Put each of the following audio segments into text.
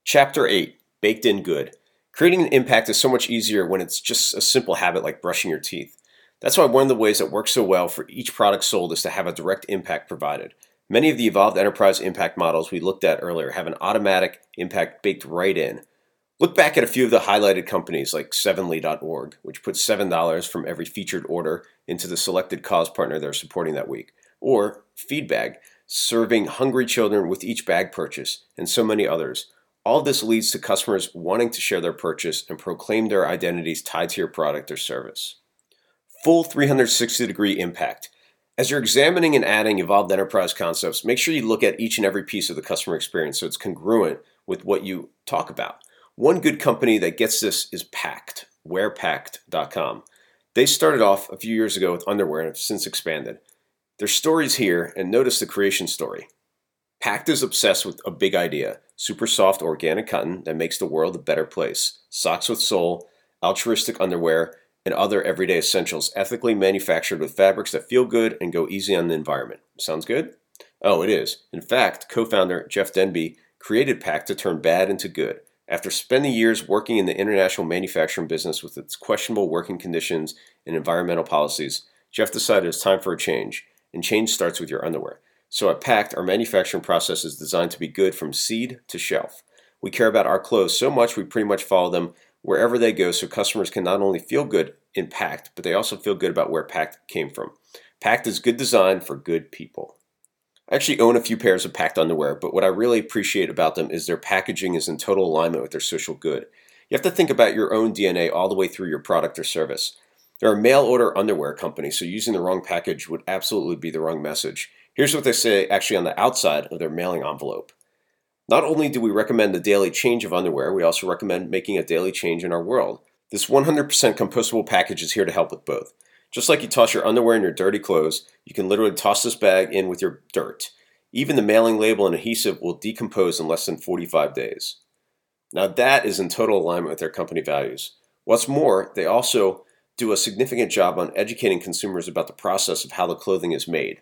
Chapter 8 Baked in Good. Creating an impact is so much easier when it's just a simple habit like brushing your teeth. That's why one of the ways that works so well for each product sold is to have a direct impact provided. Many of the evolved enterprise impact models we looked at earlier have an automatic impact baked right in. Look back at a few of the highlighted companies like Sevenly.org, which puts $7 from every featured order into the selected cause partner they're supporting that week, or Feedbag, serving hungry children with each bag purchase, and so many others. All of this leads to customers wanting to share their purchase and proclaim their identities tied to your product or service. Full 360-degree impact. As you're examining and adding evolved enterprise concepts, make sure you look at each and every piece of the customer experience so it's congruent with what you talk about. One good company that gets this is Pact, wearpact.com. They started off a few years ago with underwear and have since expanded. Their story's here, and notice the creation story. Pact is obsessed with a big idea: super soft organic cotton that makes the world a better place, socks with sole, altruistic underwear, and other everyday essentials ethically manufactured with fabrics that feel good and go easy on the environment. Sounds good? Oh, it is. In fact, co-founder Jeff Denby created Pact to turn bad into good. After spending years working in the international manufacturing business with its questionable working conditions and environmental policies, Jeff decided it's time for a change, and change starts with your underwear. So at Pact, our manufacturing process is designed to be good from seed to shelf. We care about our clothes so much we pretty much follow them wherever they go so customers can not only feel good in Pact, but they also feel good about where Pact came from. Pact is good design for good people. I actually own a few pairs of Pact underwear, but what I really appreciate about them is their packaging is in total alignment with their social good. You have to think about your own DNA all the way through your product or service. They're a mail-order underwear company, so using the wrong package would absolutely be the wrong message. Here's what they say actually on the outside of their mailing envelope. Not only do we recommend the daily change of underwear, we also recommend making a daily change in our world. This 100% compostable package is here to help with both. Just like you toss your underwear in your dirty clothes, you can literally toss this bag in with your dirt. Even the mailing label and adhesive will decompose in less than 45 days. Now that is in total alignment with their company values. What's more, they also do a significant job on educating consumers about the process of how the clothing is made.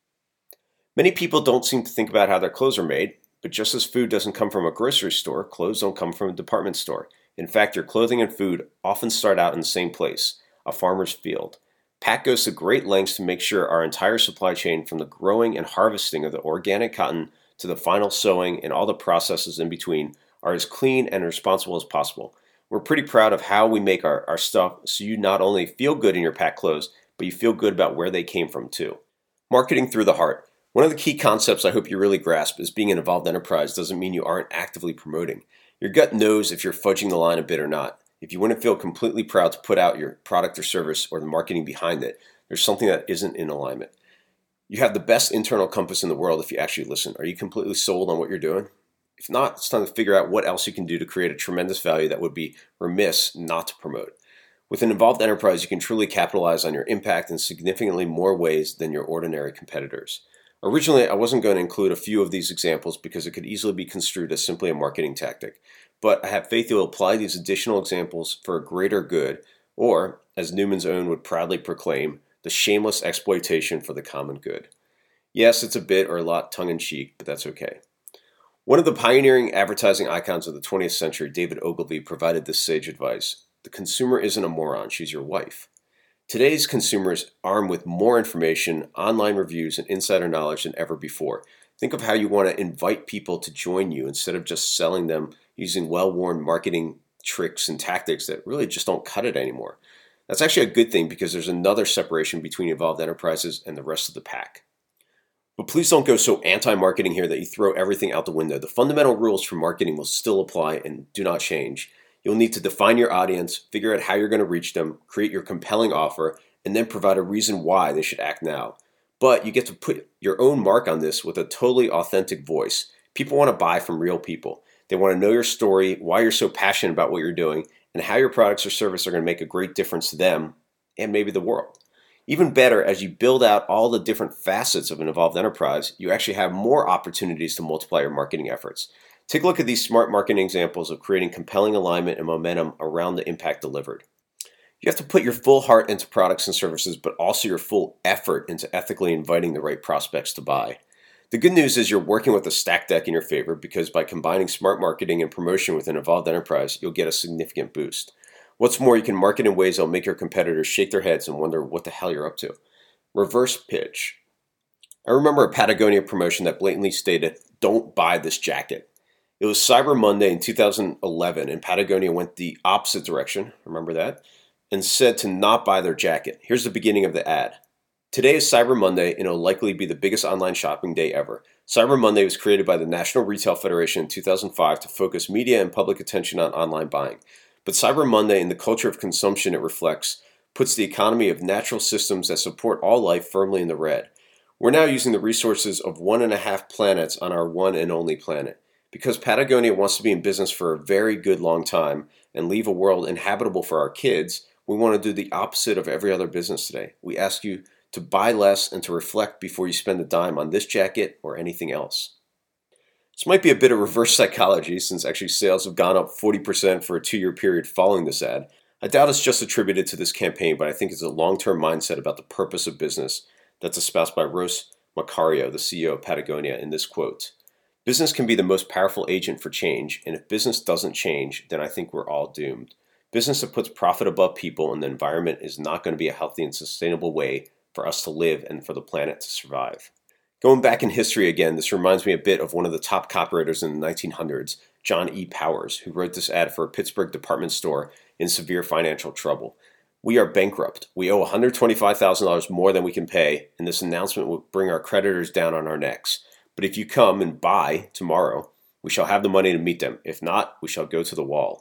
Many people don't seem to think about how their clothes are made, but just as food doesn't come from a grocery store, clothes don't come from a department store. In fact, your clothing and food often start out in the same place, a farmer's field. Pact goes to great lengths to make sure our entire supply chain, from the growing and harvesting of the organic cotton to the final sewing and all the processes in between, are as clean and responsible as possible. We're pretty proud of how we make our stuff so you not only feel good in your Pact clothes, but you feel good about where they came from too. Marketing through the heart. One of the key concepts I hope you really grasp is being an evolved enterprise doesn't mean you aren't actively promoting. Your gut knows if you're fudging the line a bit or not. If you wouldn't feel completely proud to put out your product or service or the marketing behind it, there's something that isn't in alignment. You have the best internal compass in the world if you actually listen. Are you completely sold on what you're doing? If not, it's time to figure out what else you can do to create a tremendous value that would be remiss not to promote. With an evolved enterprise, you can truly capitalize on your impact in significantly more ways than your ordinary competitors. Originally, I wasn't going to include a few of these examples because it could easily be construed as simply a marketing tactic, but I have faith you'll apply these additional examples for a greater good, or, as Newman's Own would proudly proclaim, the shameless exploitation for the common good. Yes, it's a bit or a lot tongue-in-cheek, but that's okay. One of the pioneering advertising icons of the 20th century, David Ogilvy, provided this sage advice: the consumer isn't a moron, she's your wife. Today's consumers armed with more information, online reviews, and insider knowledge than ever before. Think of how you want to invite people to join you instead of just selling them using well-worn marketing tricks and tactics that really just don't cut it anymore. That's actually a good thing because there's another separation between evolved enterprises and the rest of the pack. But please don't go so anti-marketing here that you throw everything out the window. The fundamental rules for marketing will still apply and do not change. You'll need to define your audience, figure out how you're going to reach them, create your compelling offer, and then provide a reason why they should act now. But you get to put your own mark on this with a totally authentic voice. People want to buy from real people. They want to know your story, why you're so passionate about what you're doing, and how your products or service are going to make a great difference to them and maybe the world. Even better, as you build out all the different facets of an evolved enterprise, you actually have more opportunities to multiply your marketing efforts. Take a look at these smart marketing examples of creating compelling alignment and momentum around the impact delivered. You have to put your full heart into products and services, but also your full effort into ethically inviting the right prospects to buy. The good news is you're working with a stacked deck in your favor because by combining smart marketing and promotion with an evolved enterprise, you'll get a significant boost. What's more, you can market in ways that'll make your competitors shake their heads and wonder what the hell you're up to. Reverse pitch. I remember a Patagonia promotion that blatantly stated, "Don't buy this jacket." It was Cyber Monday in 2011, and Patagonia went the opposite direction, remember that, and said to not buy their jacket. Here's the beginning of the ad. "Today is Cyber Monday, and it'll likely be the biggest online shopping day ever. Cyber Monday was created by the National Retail Federation in 2005 to focus media and public attention on online buying. But Cyber Monday and the culture of consumption it reflects puts the economy of natural systems that support all life firmly in the red. We're now using the resources of 1.5 planets on our one and only planet. Because Patagonia wants to be in business for a very good long time and leave a world inhabitable for our kids, we want to do the opposite of every other business today. We ask you to buy less and to reflect before you spend a dime on this jacket or anything else." This might be a bit of reverse psychology since actually sales have gone up 40% for a 2-year period following this ad. I doubt it's just attributed to this campaign, but I think it's a long-term mindset about the purpose of business that's espoused by Ross Macario, the CEO of Patagonia, in this quote. "Business can be the most powerful agent for change, and if business doesn't change, then I think we're all doomed. Business that puts profit above people and the environment is not going to be a healthy and sustainable way for us to live and for the planet to survive." Going back in history again, this reminds me a bit of one of the top copywriters in the 1900s, John E. Powers, who wrote this ad for a Pittsburgh department store in severe financial trouble. "We are bankrupt. We owe $125,000 more than we can pay, and this announcement will bring our creditors down on our necks. But if you come and buy tomorrow, we shall have the money to meet them. If not, we shall go to the wall."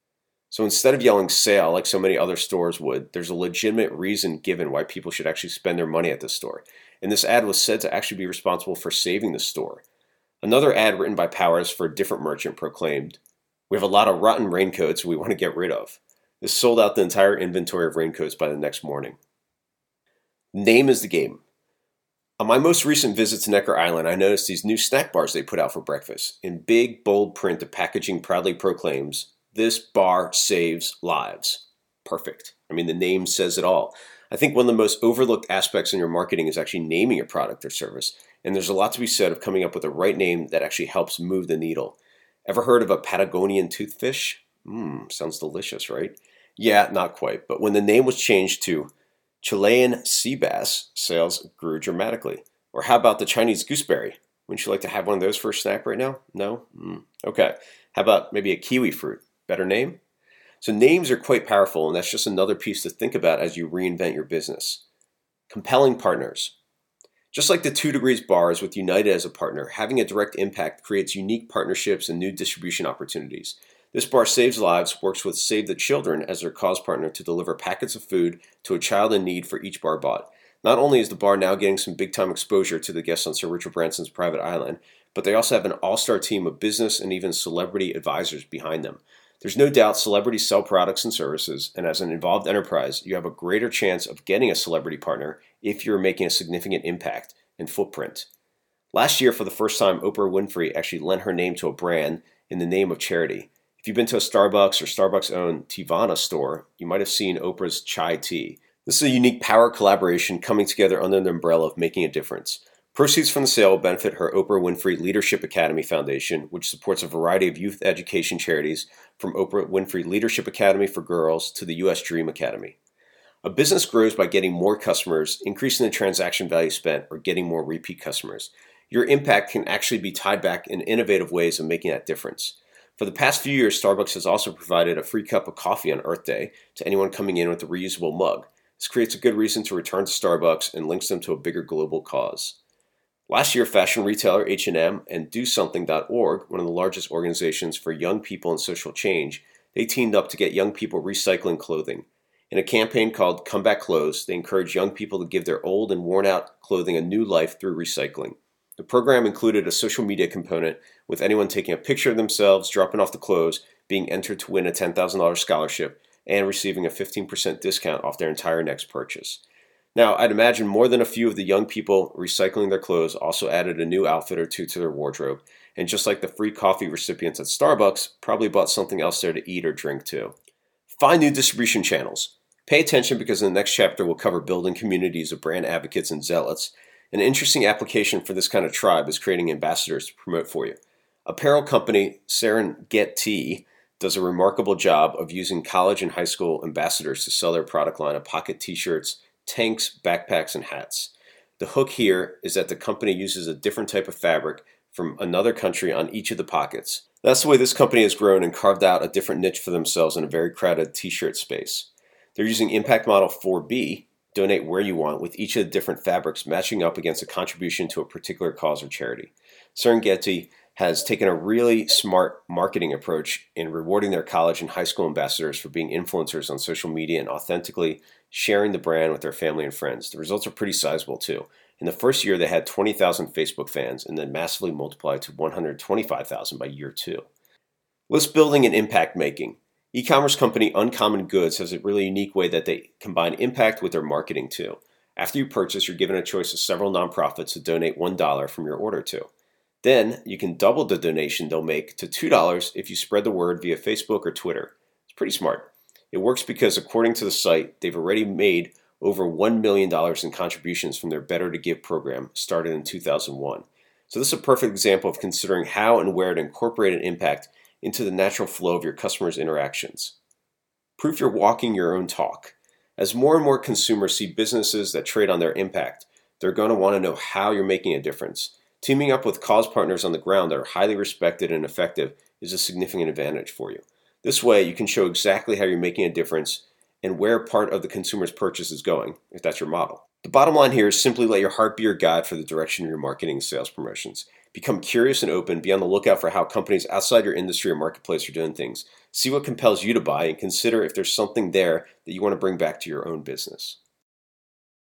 So instead of yelling sale like so many other stores would, there's a legitimate reason given why people should actually spend their money at this store. And this ad was said to actually be responsible for saving the store. Another ad written by Powers for a different merchant proclaimed, "We have a lot of rotten raincoats we want to get rid of." This sold out the entire inventory of raincoats by the next morning. Name is the game. On my most recent visit to Necker Island, I noticed these new snack bars they put out for breakfast. In big, bold print, the packaging proudly proclaims, "This bar saves lives." Perfect. I mean, the name says it all. I think one of the most overlooked aspects in your marketing is actually naming your product or service. And there's a lot to be said of coming up with the right name that actually helps move the needle. Ever heard of a Patagonian toothfish? Sounds delicious, right? Yeah, not quite. But when the name was changed to Chilean sea bass, sales grew dramatically. Or how about the Chinese gooseberry? Wouldn't you like to have one of those for a snack right now? No? Okay. How about maybe a kiwi fruit? Better name? So names are quite powerful, and that's just another piece to think about as you reinvent your business. Compelling partners. Just like the 2 Degrees bars with United as a partner, having a direct impact creates unique partnerships and new distribution opportunities. This bar Saves Lives works with Save the Children as their cause partner to deliver packets of food to a child in need for each bar bought. Not only is the bar now getting some big-time exposure to the guests on Sir Richard Branson's private island, but they also have an all-star team of business and even celebrity advisors behind them. There's no doubt celebrities sell products and services, and as an involved enterprise, you have a greater chance of getting a celebrity partner if you're making a significant impact and footprint. Last year, for the first time, Oprah Winfrey actually lent her name to a brand in the name of charity. If you've been to a Starbucks or Starbucks' own Teavana store, you might have seen Oprah's chai tea. This is a unique power collaboration coming together under the umbrella of making a difference. Proceeds from the sale will benefit her Oprah Winfrey Leadership Academy Foundation, which supports a variety of youth education charities from Oprah Winfrey Leadership Academy for Girls to the U.S. Dream Academy. A business grows by getting more customers, increasing the transaction value spent, or getting more repeat customers. Your impact can actually be tied back in innovative ways of making that difference. For the past few years, Starbucks has also provided a free cup of coffee on Earth Day to anyone coming in with a reusable mug. This creates a good reason to return to Starbucks and links them to a bigger global cause. Last year, fashion retailer H&M and DoSomething.org, one of the largest organizations for young people and social change, they teamed up to get young people recycling clothing. In a campaign called Comeback Clothes, they encourage young people to give their old and worn-out clothing a new life through recycling. The program included a social media component, with anyone taking a picture of themselves, dropping off the clothes, being entered to win a $10,000 scholarship, and receiving a 15% discount off their entire next purchase. Now, I'd imagine more than a few of the young people recycling their clothes also added a new outfit or two to their wardrobe, and just like the free coffee recipients at Starbucks, probably bought something else there to eat or drink too. Find new distribution channels. Pay attention because in the next chapter we'll cover building communities of brand advocates and zealots, An interesting application for this kind of tribe is creating ambassadors to promote for you. Apparel company Serengeti does a remarkable job of using college and high school ambassadors to sell their product line of pocket t-shirts, tanks, backpacks, and hats. The hook here is that the company uses a different type of fabric from another country on each of the pockets. That's the way this company has grown and carved out a different niche for themselves in a very crowded t-shirt space. They're using Impact Model 4B, donate where you want, with each of the different fabrics matching up against a contribution to a particular cause or charity. Serengeti has taken a really smart marketing approach in rewarding their college and high school ambassadors for being influencers on social media and authentically sharing the brand with their family and friends. The results are pretty sizable too. In the first year, they had 20,000 Facebook fans and then massively multiplied to 125,000 by year 2. List building and impact making. E-commerce company Uncommon Goods has a really unique way that they combine impact with their marketing too. After you purchase, you're given a choice of several nonprofits to donate $1 from your order to. Then you can double the donation they'll make to $2 if you spread the word via Facebook or Twitter. It's pretty smart. It works because, according to the site, they've already made over $1 million in contributions from their Better to Give program started in 2001. So this is a perfect example of considering how and where to incorporate an impact into the natural flow of your customers' interactions. Proof you're walking your own talk. As more and more consumers see businesses that trade on their impact, they're going to want to know how you're making a difference. Teaming up with cause partners on the ground that are highly respected and effective is a significant advantage for you. This way, you can show exactly how you're making a difference and where part of the consumer's purchase is going, if that's your model. The bottom line here is simply let your heart be your guide for the direction of your marketing and sales promotions. Become curious and open. Be on the lookout for how companies outside your industry or marketplace are doing things. See what compels you to buy and consider if there's something there that you want to bring back to your own business.